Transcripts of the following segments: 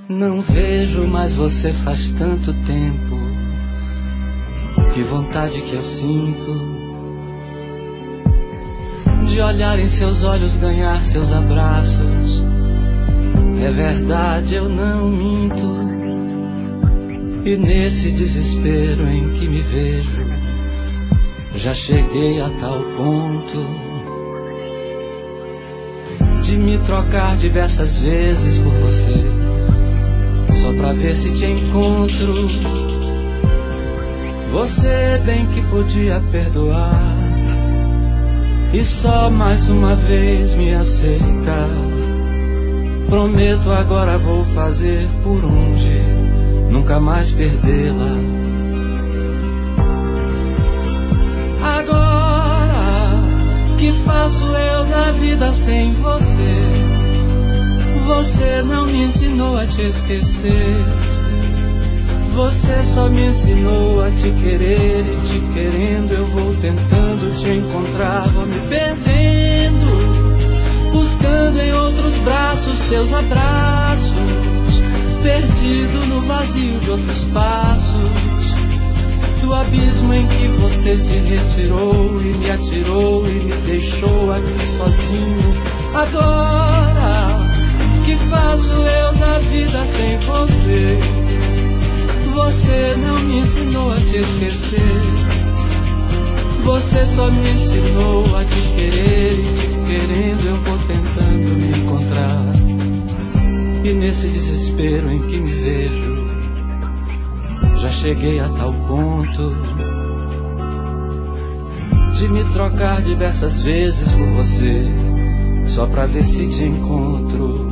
Não vejo mais você faz tanto tempo. Que vontade que eu sinto de olhar em seus olhos, ganhar seus abraços. É verdade, eu não minto. E nesse desespero em que me vejo, já cheguei a tal ponto de me trocar diversas vezes por você, só pra ver se te encontro. Você bem que podia perdoar e só mais uma vez me aceita. Prometo agora vou fazer por onde nunca mais perdê-la. Agora, que faço eu da vida sem você? Você não me ensinou a te esquecer. Você só me ensinou a te querer, e te querendo eu vou tentando te encontrar. Vou me perdendo, buscando em outros braços seus abraços, perdido no vazio de outros passos, do abismo em que você se retirou e me atirou e me deixou aqui sozinho. Agora, que faço eu da vida sem você? Você não me ensinou a te esquecer. Você só me ensinou a te querer, e te querendo eu vou tentando me encontrar. E nesse desespero em que me vejo, já cheguei a tal ponto de me trocar diversas vezes por você, só pra ver se te encontro.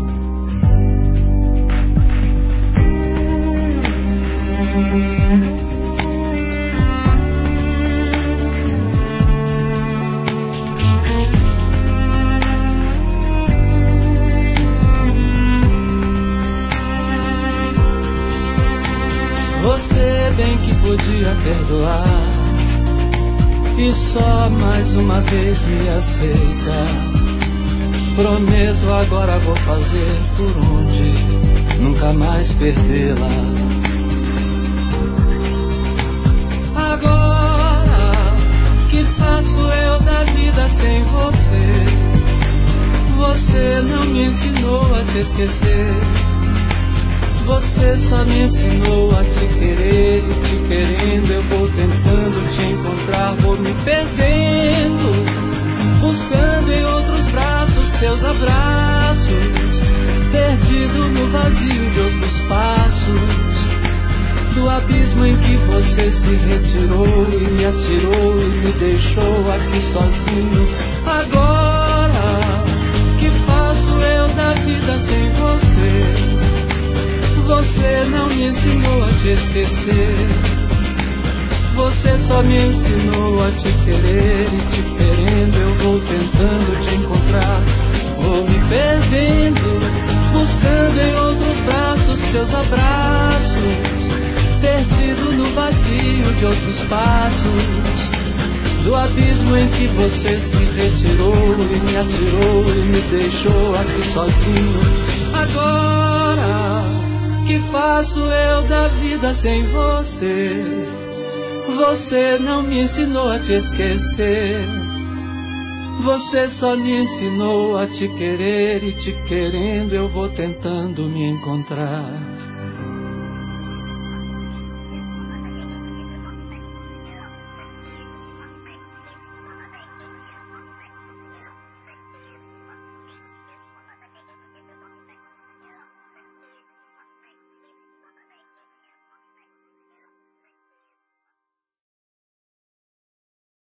Você bem que podia perdoar e só mais uma vez me aceita. Prometo agora vou fazer por onde nunca mais perdê-la. Agora, que faço eu da vida sem você? Você não me ensinou a te esquecer. Você só me ensinou a te querer, e te querendo eu vou tentando te encontrar. Vou me perdendo, buscando em outros braços seus abraços, perdido no vazio de outros passos, do abismo em que você se retirou e me atirou e me deixou aqui sozinho. Agora, que faço eu da vida sem você? Você não me ensinou a te esquecer. Você só me ensinou a te querer, e te querendo eu vou tentando te encontrar. Vou me perdendo, buscando em outros braços seus abraços, perdido no vazio de outros passos, do abismo em que você se retirou e me atirou e me deixou aqui sozinho. Agora, que faço eu da vida sem você? Você não me ensinou a te esquecer. Você só me ensinou a te querer, e te querendo eu vou tentando me encontrar.